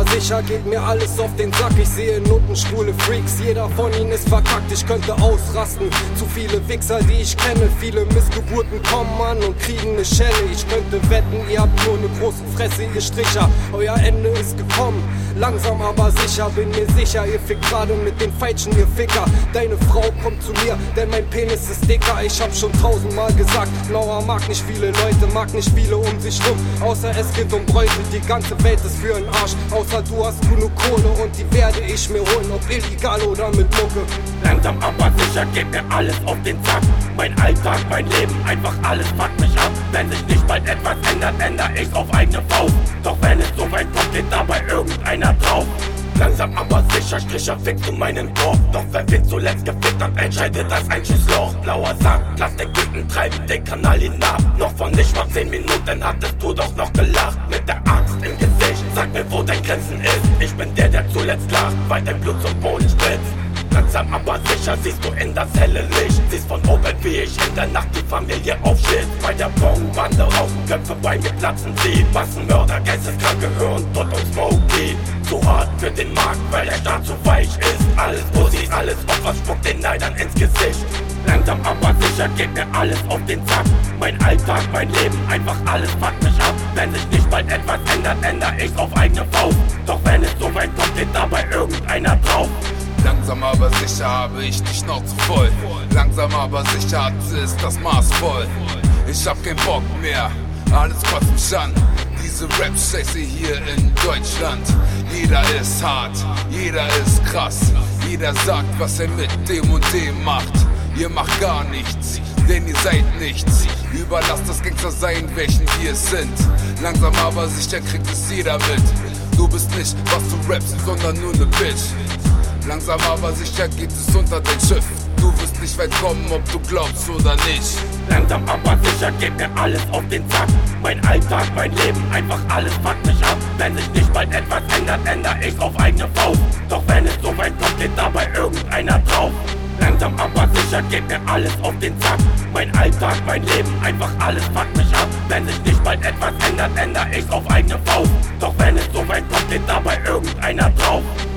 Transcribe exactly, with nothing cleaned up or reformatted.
sicher geht mir alles auf den Sack. Ich sehe notenschwule Freaks, jeder von ihnen ist verkackt. Ich könnte ausrasten, zu viele Wichser, die ich kenne. Viele Missgeburten kommen an und kriegen ne Schelle. Ich könnte wetten, ihr habt nur ne große Fresse, ihr Stricher. Euer Ende ist gekommen, langsam aber sicher. Bin mir sicher, ihr fickt gerade mit den Feitschen, ihr Ficker. Deine Frau kommt zu mir, denn mein Penis ist dicker. Ich hab schon tausendmal gesagt, Noah mag nicht viele Leute, mag nicht viele um sich rum. Außer es geht um Bräute, die ganze Welt ist für 'n Arsch. Außer du hast genug Kohle und die werde ich mir holen, ob illegal oder mit Mucke. Langsam aber sicher geht mir alles auf den Sack. Mein Alltag, mein Leben, einfach alles fuckt mich ab. Wenn sich nicht bald etwas ändert, ändere ich's auf eigene Faust. Doch wenn es so weit kommt, geht dabei irgendeiner drauf. Langsam aber sicher, Stricher fickst du meinen Dorf. Doch wer wird zuletzt gefickt hat, entscheidet das ein Schussloch. Blauer Sack, lass den Güten treiben, den Kanal hinab. Noch von nicht mal zehn Minuten hattest du doch noch gelacht. Mit der Axt im Gesicht, sag mir wo dein Grenzen ist. Ich bin der, der zuletzt lacht, weil dein Blut zum Boden spritzt. Langsam aber sicher siehst du in das helle Licht. Siehst von oben, wie ich in der Nacht die Familie aufschlitzt. Bei der Bonbande rauchen Köpfe bei mir platzen sie. Massenmörder, geisteskranke Hirn, Tod und Smokey. Zu hart für den Markt, weil der Staat zu weich ist. Alles Pussys, alles Opfer, spuckt den Neidern ins Gesicht. Langsam aber sicher geht mir alles auf den Sack. Mein Alltag, mein Leben, einfach alles fuckt mich ab. Wenn sich nicht bald etwas ändert, ändere ich's auf eigene Faust. Doch wenn es so weit kommt, geht dabei irgendeiner drauf. Langsam aber sicher habe ich die Schnauze voll. Langsam aber sicher ist das Maß voll. Ich hab keinen Bock mehr, alles kotzt mich an. Diese Rap-Scheiße hier in Deutschland. Jeder ist hart, jeder ist krass. Jeder sagt, was er mit dem und dem macht. Ihr macht gar nichts, denn ihr seid nichts. Überlasst das Gangster sein, welchen wir es sind. Langsam aber sicher kriegt es jeder mit. Du bist nicht, was du rappst, sondern nur ne Bitch. Langsam aber sicher geht es unter dein Schiff. Du wirst nicht weit kommen, ob du glaubst oder nicht. Langsam aber sicher geht mir alles auf den Sack. Mein Alltag, mein Leben, einfach alles fuckt mich ab. Wenn sich nicht bald etwas ändert, ändere ich's auf eigene Faust. Doch wenn es so weit kommt, geht dabei irgendeiner drauf. Langsam aber sicher geht mir alles auf den Sack. Mein Alltag, mein Leben, einfach alles fuckt mich ab. Wenn sich nicht bald etwas ändert, ändere ich's auf eigene Faust. Doch wenn es so weit kommt, geht dabei irgendeiner drauf.